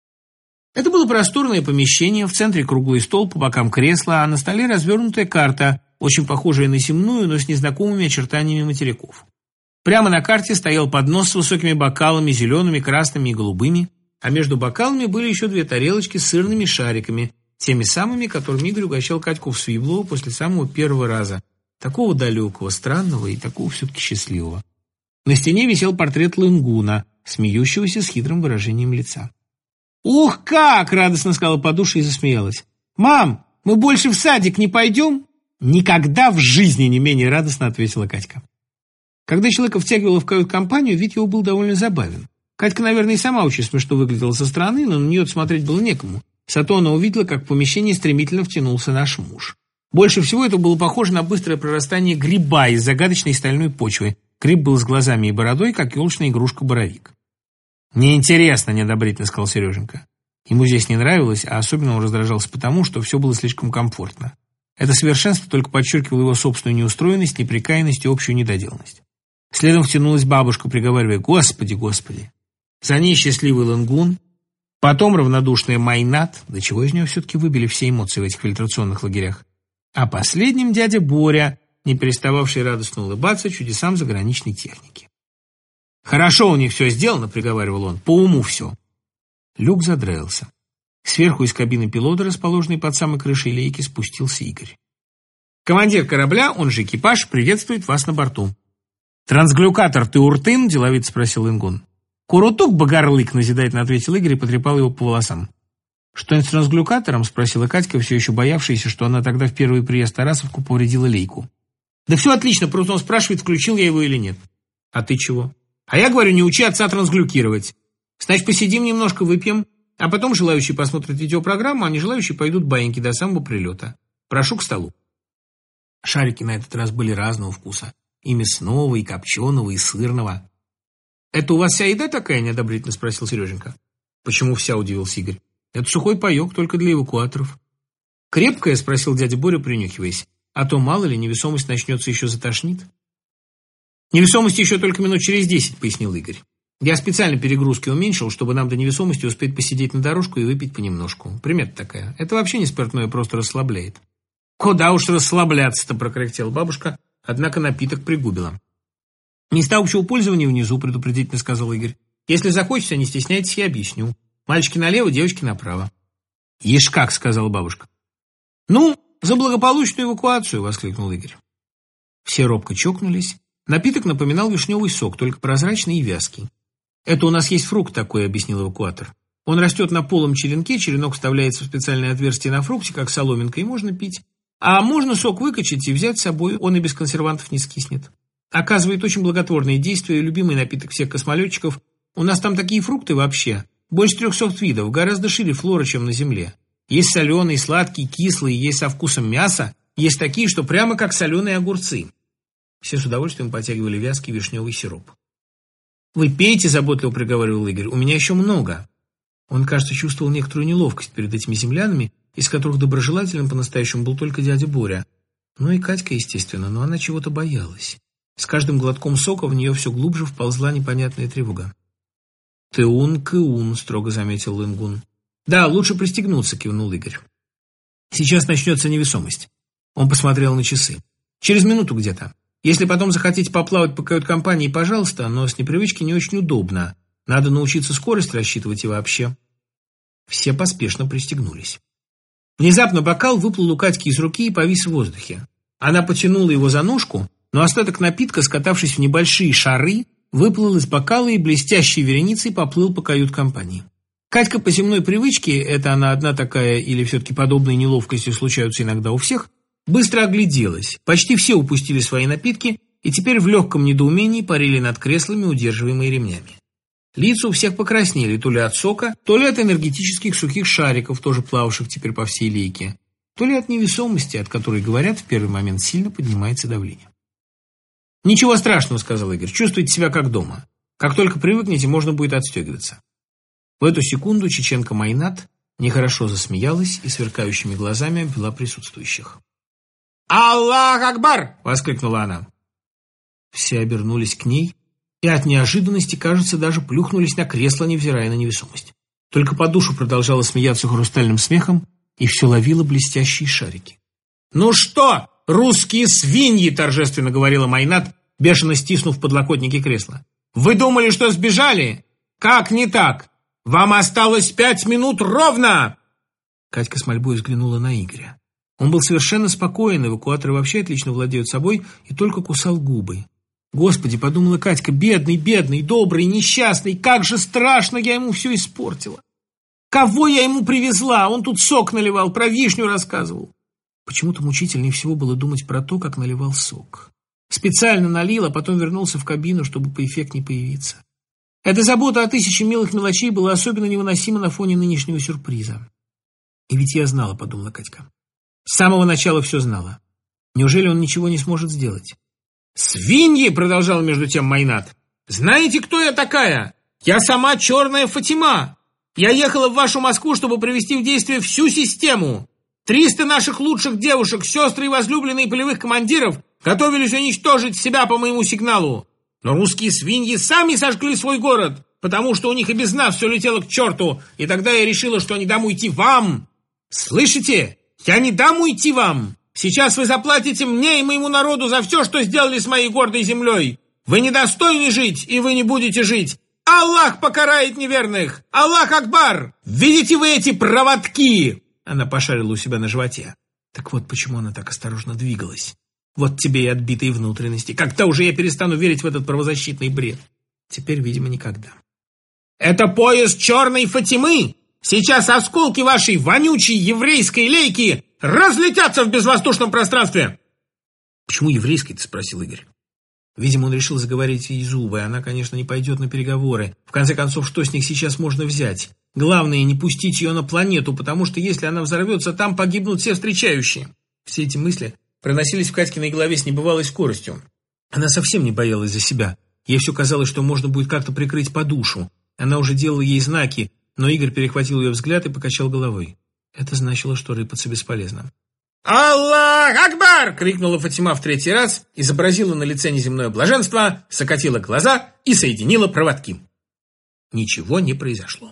Это было просторное помещение, в центре круглый стол, по бокам кресла, а на столе развернутая карта, очень похожая на земную, но с незнакомыми очертаниями материков. Прямо на карте стоял поднос с высокими бокалами, зелеными, красными и голубыми, а между бокалами были еще две тарелочки с сырными шариками, теми самыми, которыми Игорь угощал Катьку в Свиблово после самого первого раза, такого далекого, странного и такого все-таки счастливого. На стене висел портрет Лынгуна, смеющегося с хитрым выражением лица. «Ух, как!» — радостно сказала Подуша и засмеялась. «Мам, мы больше в садик не пойдем?» «Никогда в жизни!» — не менее радостно ответила Катька. Когда человека втягивала в кают-компанию, вид его был довольно забавен. Катька, наверное, и сама очень смешно выглядела со стороны, но на нее смотреть было некому. Зато она увидела, как в помещение стремительно втянулся наш муж. Больше всего это было похоже на быстрое прорастание гриба из загадочной стальной почвы. Гриб был с глазами и бородой, как елочная игрушка-боровик. «Неинтересно», — неодобрительно сказал Сереженька. Ему здесь не нравилось, а особенно он раздражался потому, что все было слишком комфортно. Это совершенство только подчеркивало его собственную неустроенность, неприкаянность и общую недоделанность. Следом втянулась бабушка, приговаривая «Господи, Господи!». За ней счастливый Лынгун, потом равнодушная Майнат, до чего из нее все-таки выбили все эмоции в этих фильтрационных лагерях, а последним дядя Боря, не перестававший радостно улыбаться чудесам заграничной техники. «Хорошо у них все сделано», — приговаривал он, — «по уму все». Люк задраился. Сверху из кабины пилота, расположенной под самой крышей лейки, спустился Игорь. «Командир корабля, он же экипаж, приветствует вас на борту». «Трансглюкатор ты уртын?» — деловито спросил Лынгун. «Курутук, багарлык», — назидательно ответил Игорь и потрепал его по волосам. «Что-нибудь с трансглюкатором?» — спросила Катька, все еще боявшаяся, что она тогда в первый приезд Тарасовку повредила лейку. «Да все отлично, просто он спрашивает, включил я его или нет». «А ты чего?» «А я говорю, не учи отца трансглюкировать. Значит, посидим немножко, выпьем, а потом желающие посмотрят видеопрограмму, а не желающие пойдут баиньки до самого прилета. Прошу к столу». Шарики на этот раз были разного вкуса. И мясного, и копченого, и сырного. «Это у вас вся еда такая?» — неодобрительно спросил Сереженька. «Почему вся?» — удивился Игорь. «Это сухой паек, только для эвакуаторов». «Крепкая?» — спросил дядя Боря, принюхиваясь. «А то, мало ли, невесомость начнется, еще затошнит». «Невесомость еще только минут через десять», — пояснил Игорь. «Я специально перегрузки уменьшил, чтобы нам до невесомости успеть посидеть на дорожку и выпить понемножку. Примета такая. Это вообще не спиртное, просто расслабляет». «Куда уж расслабляться-то», — прокряхтела бабушка, однако напиток пригубила. «Места общего пользования внизу», — предупредительно сказал Игорь. «Если захочется, не стесняйтесь, я объясню. Мальчики налево, девочки направо». «Ишь как», — сказала бабушка. «Ну, за благополучную эвакуацию», — воскликнул Игорь. Все робко чокнулись. Напиток напоминал вишневый сок, только прозрачный и вязкий. «Это у нас есть фрукт такой», — объяснил эвакуатор. «Он растет на полом черенке, черенок вставляется в специальное отверстие на фрукте, как соломинка, и можно пить. А можно сок выкачать и взять с собой, он и без консервантов не скиснет. Оказывает очень благотворные действия, любимый напиток всех космолетчиков. У нас там такие фрукты вообще, больше трехсот видов, гораздо шире флора, чем на Земле. Есть соленые, сладкие, кислые, есть со вкусом мяса, есть такие, что прямо как соленые огурцы». Все с удовольствием потягивали вязкий вишневый сироп. «Вы пейте», — заботливо приговаривал Игорь, — «у меня еще много». Он, кажется, чувствовал некоторую неловкость перед этими землянами, из которых доброжелателем по-настоящему был только дядя Боря. Ну и Катька, естественно, но она чего-то боялась. С каждым глотком сока в нее все глубже вползла непонятная тревога. «Ты-ун, кы-ун», — строго заметил Лынгун. «Да, лучше пристегнуться», — кивнул Игорь. «Сейчас начнется невесомость». Он посмотрел на часы. «Через минуту где-то. Если потом захотите поплавать по кают-компании, пожалуйста, но с непривычки не очень удобно. Надо научиться скорость рассчитывать и вообще». Все поспешно пристегнулись. Внезапно бокал выплыл у Катьки из руки и повис в воздухе. Она потянула его за ножку, но остаток напитка, скатавшись в небольшие шары, выплыл из бокала и блестящей вереницей поплыл по кают-компании. Катька по земной привычке, это она одна такая или все-таки подобные неловкости случаются иногда у всех, быстро огляделась. Почти все упустили свои напитки и теперь в легком недоумении парили над креслами, удерживаемые ремнями. Лица у всех покраснели то ли от сока, то ли от энергетических сухих шариков, тоже плававших теперь по всей лейке, то ли от невесомости, от которой, говорят, в первый момент сильно поднимается давление. «Ничего страшного», — сказал Игорь, — «чувствуйте себя как дома. Как только привыкнете, можно будет отстегиваться». В эту секунду чеченка Майнат нехорошо засмеялась и сверкающими глазами обвела присутствующих. «Аллах Акбар!» — воскликнула она. Все обернулись к ней и от неожиданности, кажется, даже плюхнулись на кресло, невзирая на невесомость. Только по душу продолжала смеяться хрустальным смехом и все ловила блестящие шарики. «Ну что, русские свиньи!» — торжественно говорила Майнат, бешено стиснув подлокотники кресла. «Вы думали, что сбежали? Как не так? Вам осталось пять минут ровно!» Катька с мольбой взглянула на Игоря. Он был совершенно спокоен, эвакуаторы вообще отлично владеют собой, и только кусал губы. «Господи», — подумала Катька, — «бедный, бедный, добрый, несчастный, как же страшно я ему все испортила! Кого я ему привезла? Он тут сок наливал, про вишню рассказывал». Почему-то мучительнее всего было думать про то, как наливал сок. Специально налил, а потом вернулся в кабину, чтобы поэффектнее появиться. Эта забота о тысяче милых мелочей была особенно невыносима на фоне нынешнего сюрприза. «И ведь я знала», — подумала Катька. «С самого начала все знала. Неужели он ничего не сможет сделать?» «Свиньи!» — продолжал между тем Майнат. «Знаете, кто я такая? Я сама черная Фатима. Я ехала в вашу Москву, чтобы привести в действие всю систему. Триста наших лучших девушек, сестры и возлюбленные полевых командиров готовились уничтожить себя по моему сигналу. Но русские свиньи сами сожгли свой город, потому что у них и без нас все летело к черту, и тогда я решила, что не дам уйти вам. Слышите? Я не дам уйти вам. Сейчас вы заплатите мне и моему народу за все, что сделали с моей гордой землей. Вы недостойны жить, и вы не будете жить. Аллах покарает неверных! Аллах Акбар! Видите вы эти проводки?» Она пошарила у себя на животе. Так вот, почему она так осторожно двигалась. Вот тебе и отбитые внутренности. Когда уже я перестану верить в этот правозащитный бред? Теперь, видимо, никогда. «Это поезд черной Фатимы! Сейчас осколки вашей вонючей еврейской лейки разлетятся в безвоздушном пространстве!» «Почему еврейской-то?» — спросил Игорь. Видимо, он решил заговорить ей зубы, и она, конечно, не пойдет на переговоры. В конце концов, что с них сейчас можно взять? Главное, не пустить ее на планету, потому что если она взорвется, там погибнут все встречающие. Все эти мысли проносились в Катькиной голове с небывалой скоростью. Она совсем не боялась за себя. Ей все казалось, что можно будет как-то прикрыть подушу. Она уже делала ей знаки, но Игорь перехватил ее взгляд и покачал головой. Это значило, что рыпаться бесполезно. «Аллах Акбар!» — крикнула Фатима в третий раз, изобразила на лице неземное блаженство, закатила глаза и соединила проводки. Ничего не произошло.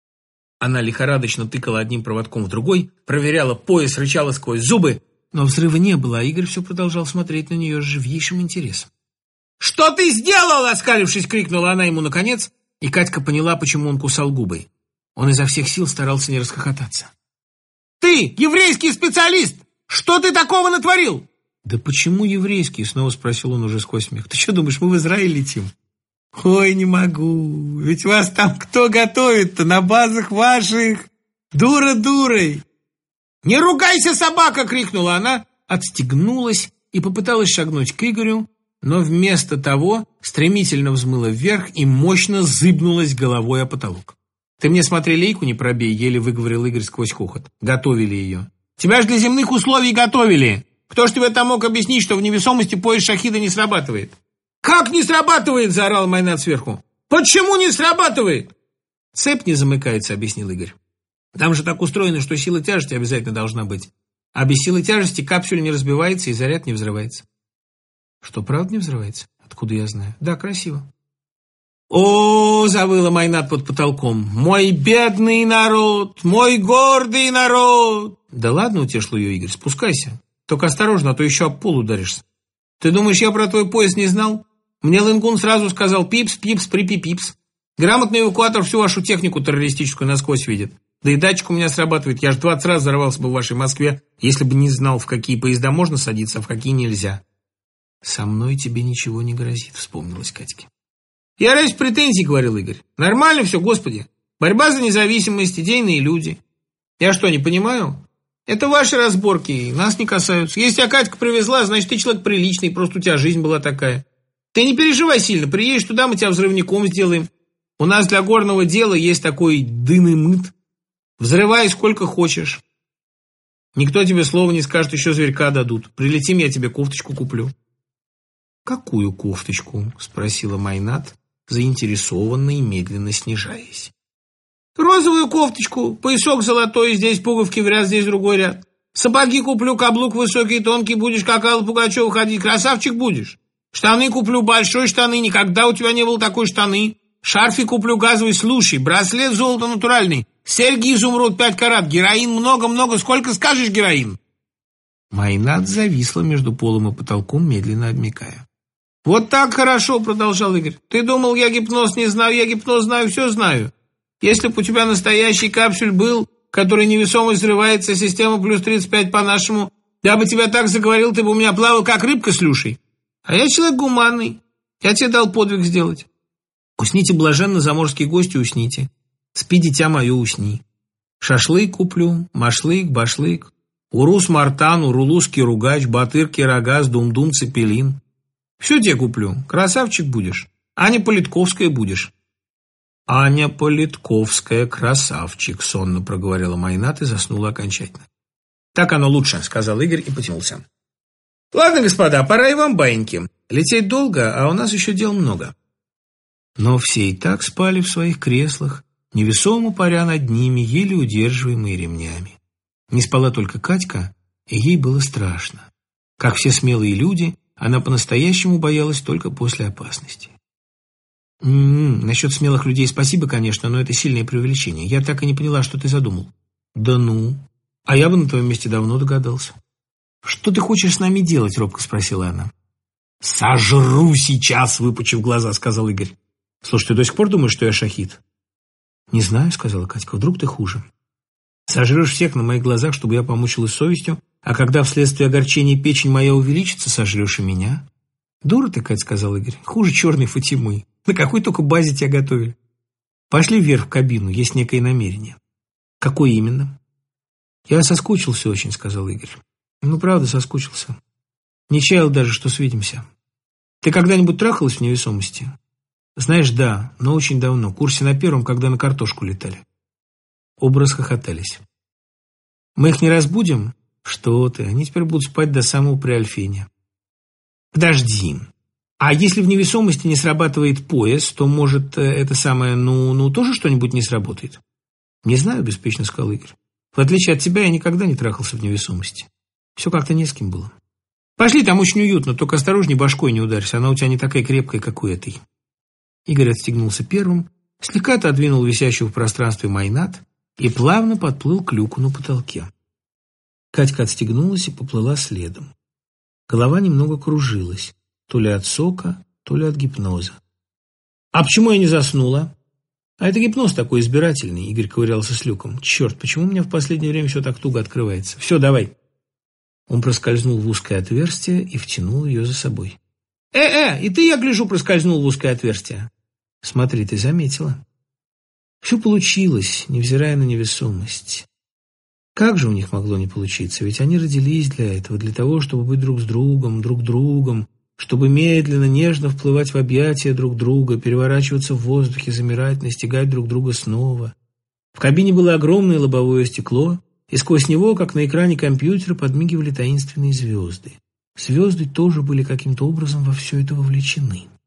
Она лихорадочно тыкала одним проводком в другой, проверяла пояс, рычала сквозь зубы, но взрыва не было, а Игорь все продолжал смотреть на нее с живейшим интересом. «Что ты сделал?» — оскалившись, крикнула она ему наконец, и Катька поняла, почему он кусал губы. Он изо всех сил старался не расхохотаться. «Ты, еврейский специалист! Что ты такого натворил?» «Да почему еврейский?» — снова спросил он уже сквозь смех. «Ты что думаешь, мы в Израиль летим?» «Ой, не могу. Ведь вас там кто готовит-то на базах ваших? Дура дурой!» «Не ругайся, собака!» — крикнула она, отстегнулась и попыталась шагнуть к Игорю, но вместо того стремительно взмыла вверх и мощно зыбнулась головой о потолок. «Ты мне смотри, лейку не пробей», — еле выговорил Игорь сквозь хохот. «Готовили ее». «Тебя ж для земных условий готовили. Кто ж тебе там мог объяснить, что в невесомости поезд Шахида не срабатывает?» «Как не срабатывает?» — заорал Майнат сверху. «Почему не срабатывает?» «Цепь не замыкается», — объяснил Игорь. «Там же так устроено, что сила тяжести обязательно должна быть. А без силы тяжести капсюль не разбивается и заряд не взрывается». «Что, правда не взрывается? Откуда я знаю?» «Да, красиво». «О, — завыла Майнат под потолком, — мой бедный народ, мой гордый народ!» «Да ладно, — утешил ее Игорь, — спускайся. Только осторожно, а то еще об пол ударишься. Ты думаешь, я про твой пояс не знал? Мне Лынгун сразу сказал: пипс, пипс, припипипс. Грамотный эвакуатор всю вашу технику террористическую насквозь видит. Да и датчик у меня срабатывает. Я ж двадцать раз взорвался бы в вашей Москве, если бы не знал, в какие поезда можно садиться, а в какие нельзя». «Со мной тебе ничего не грозит», — вспомнилась Катьке. «Я ради претензий, — говорил Игорь. — Нормально все, господи. Борьба за независимость, идейные люди. Я что, не понимаю? Это ваши разборки, нас не касаются. Если тебя Катька привезла, значит, ты человек приличный, просто у тебя жизнь была такая. Ты не переживай сильно, приедешь туда, мы тебя взрывником сделаем. У нас для горного дела есть такой дын-и-мыт. Взрывай сколько хочешь. Никто тебе слова не скажет, еще зверька дадут. Прилетим, я тебе кофточку куплю». «Какую кофточку?» — спросила Майнат, заинтересованно и медленно снижаясь. «Розовую кофточку, поясок золотой, здесь пуговки в ряд, здесь другой ряд. Сапоги куплю, каблук высокий, тонкий, будешь как Алла Пугачева ходить, красавчик будешь. Штаны куплю, большой штаны, никогда у тебя не было такой штаны. Шарфик куплю газовый, слушай, браслет золото натуральный, серьги изумруд пять карат, героин много-много, сколько скажешь героин?» Майнат зависла между полом и потолком, медленно обмякая. «Вот так хорошо, — продолжал Игорь. — Ты думал, я гипноз не знаю, я гипноз знаю, все знаю. Если бы у тебя настоящий капсюль был, который невесомость взрывается, система плюс тридцать пять по-нашему, я бы тебя так заговорил, ты бы у меня плавал, как рыбка с Люшей. А я человек гуманный, я тебе дал подвиг сделать. Усните блаженно, заморские гости, усните. Спи, дитя мое, усни. Шашлык куплю, машлык, башлык, урус мартан, урулузский ругач, батырки, рогаз, дум-дум, цепелин. Все тебе куплю, красавчик будешь. Аня Политковская будешь». «Аня Политковская, красавчик», — сонно проговорила Майнат и заснула окончательно. «Так оно лучше», — сказал Игорь и потянулся. «Ладно, господа, пора и вам баиньки. Лететь долго, а у нас еще дел много». Но все и так спали в своих креслах, невесомо паря над ними, еле удерживаемые ремнями. Не спала только Катька, и ей было страшно. Как все смелые люди, она по-настоящему боялась только после опасности. «М-м, насчет смелых людей спасибо, конечно, но это сильное преувеличение. Я так и не поняла, что ты задумал». «Да ну? А я бы на твоем месте давно догадался». «Что ты хочешь с нами делать?» — робко спросила она. «Сожру сейчас», — выпучив глаза, сказал Игорь. «Слушай, ты до сих пор думаешь, что я шахид?» «Не знаю», — сказала Катька, — «вдруг ты хуже. Сожрешь всех на моих глазах, чтобы я помучилась совестью, а когда вследствие огорчения печень моя увеличится, сожрешь и меня». «Дура ты, Кать», — сказал Игорь, — «хуже черной Фатимы. На какой только базе тебя готовили? Пошли вверх в кабину, есть некое намерение». «Какое именно?» «Я соскучился очень», — сказал Игорь. «Ну, правда, соскучился. Не чаял даже, что свидимся. Ты когда-нибудь трахалась в невесомости?» «Знаешь, да, но очень давно, в курсе на первом, когда на картошку летали». Оба расхохотались. «Мы их не разбудим?» «Что ты, они теперь будут спать до самого приальфения». «Подожди. А если в невесомости не срабатывает пояс, то, может, это самое, ну, ну тоже что-нибудь не сработает?» «Не знаю», — беспечно сказал Игорь. «В отличие от тебя, я никогда не трахался в невесомости. Все как-то не с кем было. Пошли, там очень уютно, только осторожней башкой не ударься, она у тебя не такая крепкая, как у этой». Игорь отстегнулся первым, слегка отодвинул висящую в пространстве Майнат и плавно подплыл к люку на потолке. Катька отстегнулась и поплыла следом. Голова немного кружилась, то ли от сока, то ли от гипноза. «А почему я не заснула?» «А это гипноз такой избирательный», — Игорь ковырялся с люком. «Черт, почему у меня в последнее время все так туго открывается? Все, давай». Он проскользнул в узкое отверстие и втянул ее за собой. «Э-э, и ты, я гляжу, проскользнул в узкое отверстие». «Смотри, ты заметила». Все получилось, невзирая на невесомость. Как же у них могло не получиться? Ведь они родились для этого, для того, чтобы быть друг с другом, друг другом, чтобы медленно, нежно вплывать в объятия друг друга, переворачиваться в воздухе, замирать, настигать друг друга снова. В кабине было огромное лобовое стекло, и сквозь него, как на экране компьютера, подмигивали таинственные звезды. Звезды тоже были каким-то образом во все это вовлечены.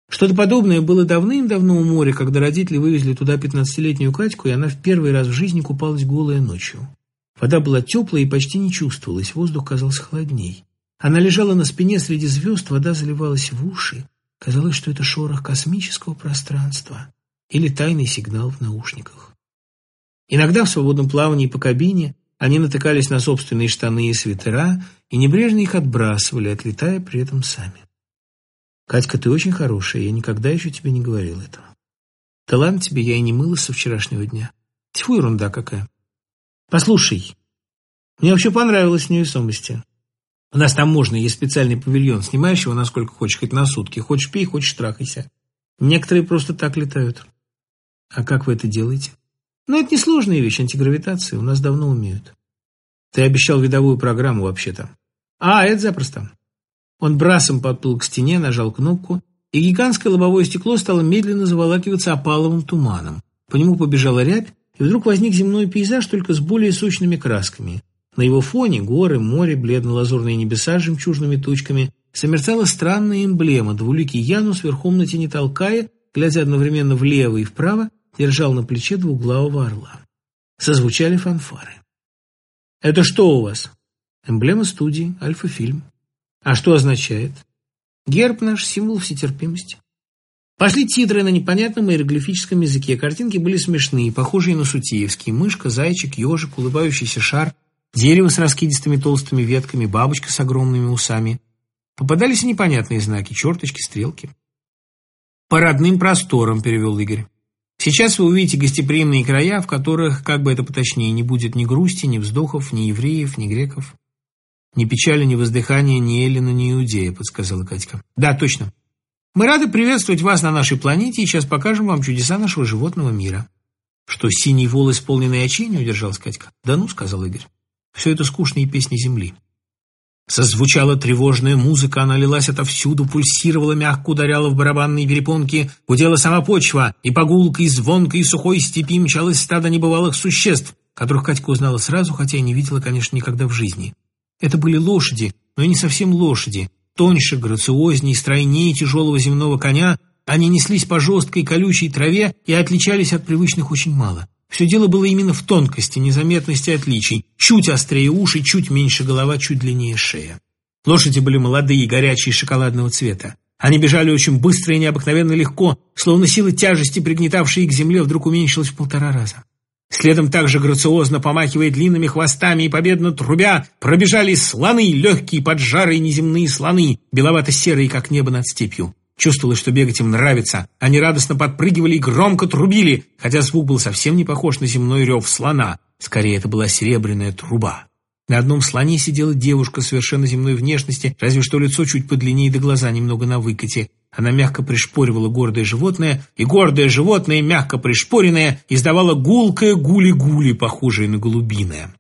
Что-то подобное было давным-давно у моря, когда родители вывезли туда пятнадцатилетнюю Катьку, и она в первый раз в жизни купалась голая ночью. Вода была теплая и почти не чувствовалась, воздух казался холодней. Она лежала на спине среди звезд, вода заливалась в уши. Казалось, что это шорох космического пространства или тайный сигнал в наушниках. Иногда в свободном плавании по кабине они натыкались на собственные штаны и свитера и небрежно их отбрасывали, отлетая при этом сами. «Катька, ты очень хорошая, я никогда еще тебе не говорил этого». «Да ладно тебе, я и не мылась со вчерашнего дня». «Тьфу, ерунда какая». «Послушай, мне вообще понравилось в невесомости. У нас там можно, есть специальный павильон, снимаешь его насколько хочешь, хоть на сутки. Хочешь пей, хочешь трахайся. Некоторые просто так летают». «А как вы это делаете?» «Ну, это несложная вещь, антигравитация, у нас давно умеют». «Ты обещал видовую программу вообще-то». «А, это запросто». Он брасом подплыл к стене, нажал кнопку, и гигантское лобовое стекло стало медленно заволакиваться опаловым туманом. По нему побежала рябь, и вдруг возник земной пейзаж только с более сочными красками. На его фоне горы, море, бледно-лазурные небеса с жемчужными тучками замерцала странная эмблема, двуликий Янус верхом на тени толкая, глядя одновременно влево и вправо, держал на плече двуглавого орла. Созвучали фанфары. «Это что у вас?» «Эмблема студии, Альфа-фильм». «А что означает?» «Герб наш, символ всетерпимости». Пошли титры на непонятном иероглифическом языке. Картинки были смешные, похожие на сутеевские. Мышка, зайчик, ежик, улыбающийся шар, дерево с раскидистыми толстыми ветками, бабочка с огромными усами. Попадались и непонятные знаки, черточки, стрелки. «По родным просторам», — перевел Игорь. «Сейчас вы увидите гостеприимные края, в которых, как бы это поточнее, не будет ни грусти, ни вздохов, ни евреев, ни греков». «Ни печали, ни воздыхания, ни Эллина, ни Иудея», — подсказала Катька. «Да, точно. Мы рады приветствовать вас на нашей планете и сейчас покажем вам чудеса нашего животного мира». «Что, синий вол, исполненный очей?» — не удержалась Катька. «Да ну», — сказал Игорь. «Все это скучные песни земли». Созвучала тревожная музыка, она лилась отовсюду, пульсировала, мягко ударяла в барабанные перепонки, гудела сама почва, и по гулкой, звонкой и сухой степи мчалось стадо небывалых существ, которых Катька узнала сразу, хотя и не видела, конечно, никогда в жизни. Это были лошади, но и не совсем лошади. Тоньше, грациозней, стройнее тяжелого земного коня, они неслись по жесткой колючей траве и отличались от привычных очень мало. Все дело было именно в тонкости, незаметности отличий. Чуть острее уши, чуть меньше голова, чуть длиннее шея. Лошади были молодые, горячие, шоколадного цвета. Они бежали очень быстро и необыкновенно легко, словно сила тяжести, пригнетавшей их к земле, вдруг уменьшилась в полтора раза. Следом также грациозно, помахивая длинными хвостами и победно трубя, пробежали слоны, легкие, поджарые неземные слоны, беловато-серые, как небо над степью. Чувствовалось, что бегать им нравится. Они радостно подпрыгивали и громко трубили, хотя звук был совсем не похож на земной рев слона. Скорее, это была серебряная труба. На одном слоне сидела девушка совершенно земной внешности, разве что лицо чуть подлиннее, да глаза немного на выкате. Она мягко пришпоривала гордое животное, и гордое животное, мягко пришпоренное, издавало гулкое гули-гули, похожее на голубиное.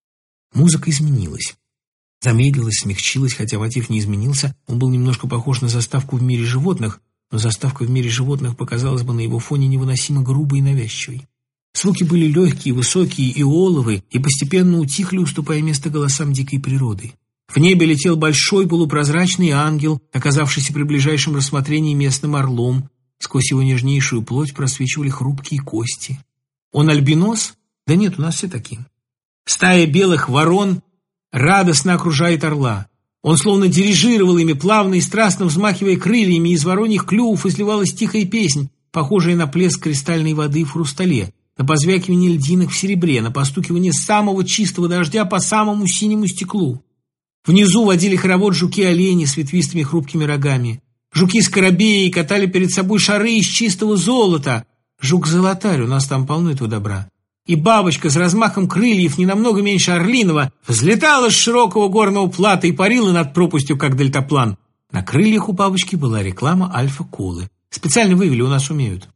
Музыка изменилась. Замедлилась, смягчилась, хотя мотив не изменился. Он был немножко похож на заставку в мире животных, но заставка в мире животных показалась бы на его фоне невыносимо грубой и навязчивой. Звуки были легкие, высокие и оловые, и постепенно утихли, уступая место голосам дикой природы. В небе летел большой полупрозрачный ангел, оказавшийся при ближайшем рассмотрении местным орлом. Сквозь его нежнейшую плоть просвечивали хрупкие кости. Он альбинос? Да нет, у нас все такие. Стая белых ворон радостно окружает орла. Он словно дирижировал ими, плавно и страстно взмахивая крыльями, из вороньих клювов изливалась тихая песнь, похожая на плеск кристальной воды в хрустале, на позвякивание льдинок в серебре, на постукивание самого чистого дождя по самому синему стеклу. Внизу водили хоровод жуки-олени с ветвистыми хрупкими рогами. Жуки-скоробеи катали перед собой шары из чистого золота. Жук-золотарь, у нас там полно этого добра. И бабочка с размахом крыльев, не намного меньше орлиного, взлетала с широкого горного плата и парила над пропастью, как дельтаплан. На крыльях у бабочки была реклама Альфа-колы. Специально вывели, у нас умеют.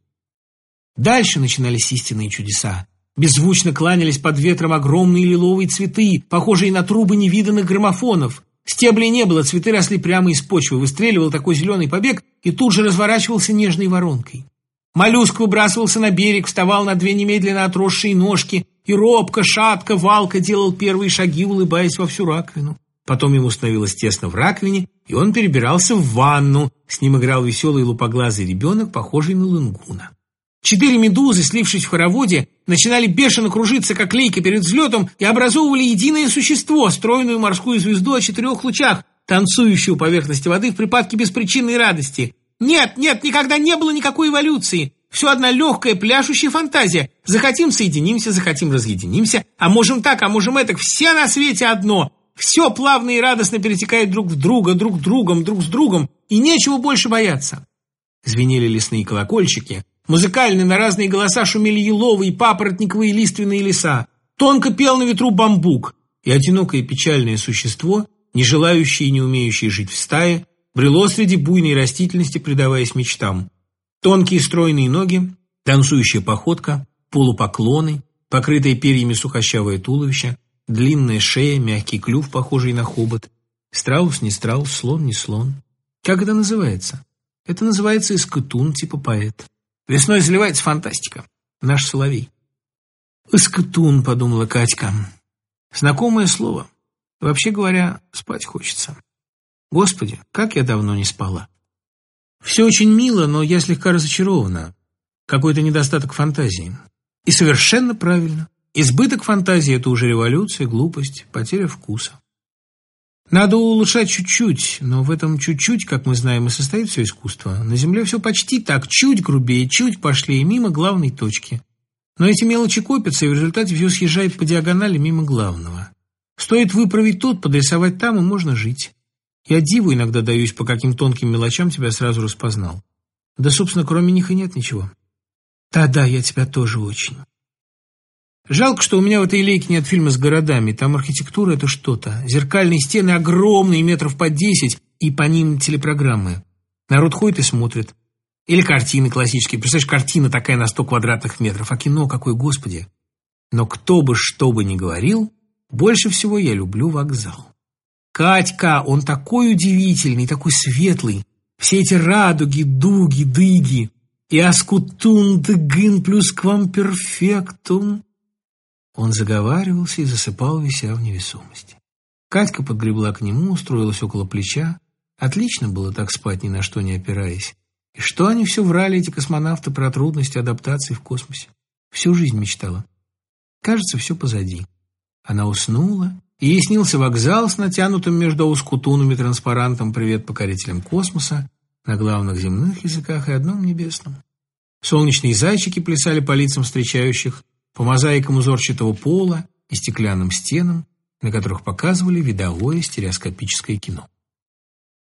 Дальше начинались истинные чудеса. Беззвучно кланялись под ветром огромные лиловые цветы, похожие на трубы невиданных граммофонов. Стеблей не было, цветы росли прямо из почвы, выстреливал такой зеленый побег и тут же разворачивался нежной воронкой. Моллюск выбрасывался на берег, вставал на две немедленно отросшие ножки, и робко, шатко, валко делал первые шаги, улыбаясь во всю раковину. Потом ему становилось тесно в раковине, и он перебирался в ванну, С ним играл веселый лупоглазый ребенок, похожий на лынгуна. Четыре медузы, слившись в хороводе, начинали бешено кружиться, как лейка перед взлетом, и образовывали единое существо, стройную морскую звезду о четырех лучах, танцующую у поверхности воды в припадке беспричинной радости. Нет, нет, никогда не было никакой эволюции. Все одна легкая, пляшущая фантазия. Захотим — соединимся, захотим — разъединимся. А можем так, а можем этак. Все на свете одно. Все плавно и радостно перетекает друг в друга, друг с другом, друг с другом. И нечего больше бояться. Звенели лесные колокольчики. Музыкально на разные голоса шумели еловые, папоротниковые, лиственные леса. Тонко пел на ветру бамбук. И одинокое печальное существо, не желающее и не умеющее жить в стае, брело среди буйной растительности, предаваясь мечтам. Тонкие стройные ноги, танцующая походка, полупоклоны, покрытое перьями сухощавое туловище, длинная шея, мягкий клюв, похожий на хобот. Страус не страус, слон не слон. Как это называется? Это называется искатун, типа поэт. Весной заливается фантастика. Наш соловей. «Искатун», — подумала Катька. Знакомое слово. Вообще говоря, спать хочется. Господи, как я давно не спала. Все очень мило, но я слегка разочарована. Какой-то недостаток фантазии. И совершенно правильно. Избыток фантазии – это уже революция, глупость, потеря вкуса. Надо улучшать чуть-чуть, но в этом чуть-чуть, как мы знаем, и состоит все искусство. На земле все почти так, чуть грубее, чуть пошлее, мимо главной точки. Но эти мелочи копятся, и в результате все съезжает по диагонали мимо главного. Стоит выправить тут, подрисовать там, и можно жить. Я диву иногда даюсь, по каким тонким мелочам тебя сразу распознал. Да, собственно, кроме них и нет ничего. Да-да, я тебя тоже очень. Жалко, что у меня в этой лейке нет фильма с городами. Там архитектура – это что-то. Зеркальные стены огромные, метров по десять, и по ним телепрограммы. Народ ходит и смотрит. Или картины классические. Представляешь, картина такая на сто квадратных метров. А кино какое, господи. Но кто бы что бы ни говорил, больше всего я люблю вокзал. Катька, он такой удивительный, такой светлый. Все эти радуги, дуги, дыги. И аскутун дыгын плюс квамперфектум. Он заговаривался и засыпал, вися в невесомости. Катька подгребла к нему, устроилась около плеча. Отлично было так спать, ни на что не опираясь. И что они все врали, эти космонавты, про трудности адаптации в космосе? Всю жизнь мечтала. Кажется, все позади. Она уснула, и ей снился вокзал с натянутым между аускутунами транспарантом «Привет покорителям космоса» на главных земных языках и одном небесном. Солнечные зайчики плясали по лицам встречающих, по мозаикам узорчатого пола и стеклянным стенам, на которых показывали видовое стереоскопическое кино.